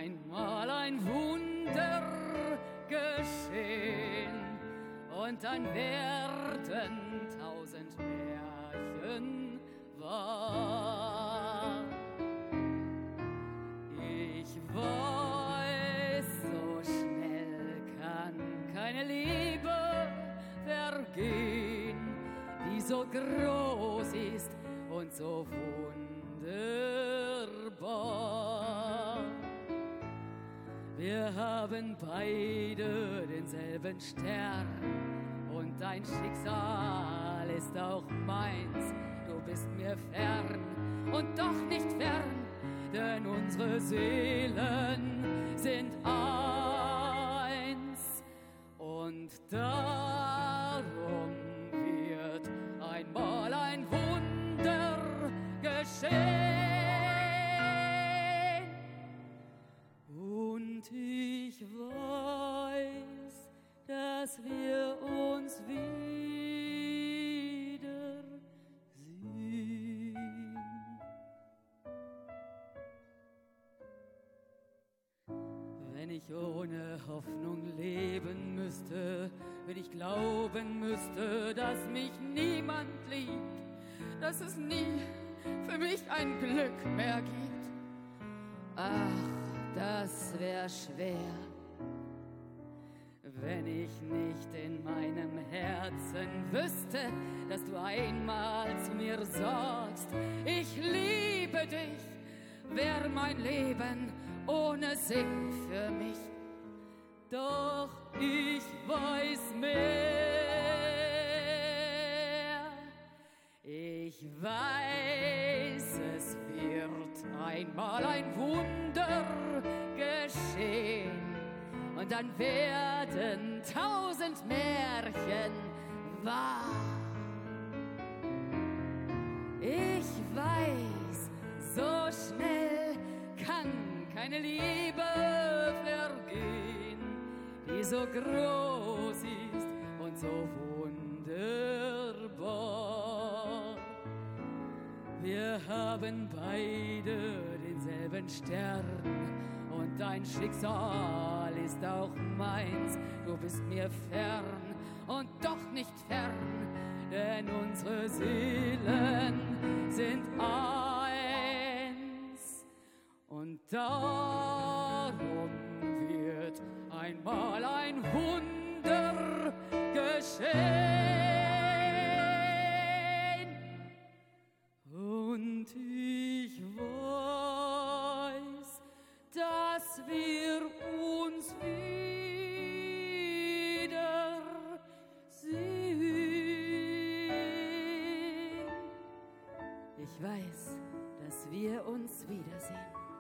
einmal ein Wunder geschehen und dann werden 1000 Märchen wahr. Ich weiß, so schnell kann keine Liebe vergehen, die so groß ist und so wunderbar. Wir haben beide denselben Stern und dein Schicksal ist auch meins. Du bist mir fern und doch nicht fern, denn unsere Seelen sind eins. Und darum wird einmal ein Wunder geschehen. Und ich weiß, dass wir uns wieder sehen. Wenn ich ohne Hoffnung leben müsste, wenn ich glauben müsste, dass mich niemand liebt, dass es nie für mich ein Glück mehr gibt. Ach, das wär schwer, wenn ich nicht in meinem Herzen wüsste, dass du einmal zu mir sagst, ich liebe dich, wär mein Leben ohne Sinn für mich. Doch ich weiß mehr. Ich weiß, es wird einmal ein Wunder geschehen und dann werden 1000 Märchen wahr. Ich weiß, so schnell kann keine Liebe vergehen, die so groß ist und so wunderbar. Wir haben beide denselben Stern und dein Schicksal ist auch meins. Du bist mir fern und doch nicht fern, denn unsere Seelen sind eins. Und darum wird einmal ein Wunder geschehen. Und ich weiß, dass wir uns wieder sehen. Ich weiß, dass wir uns wiedersehen.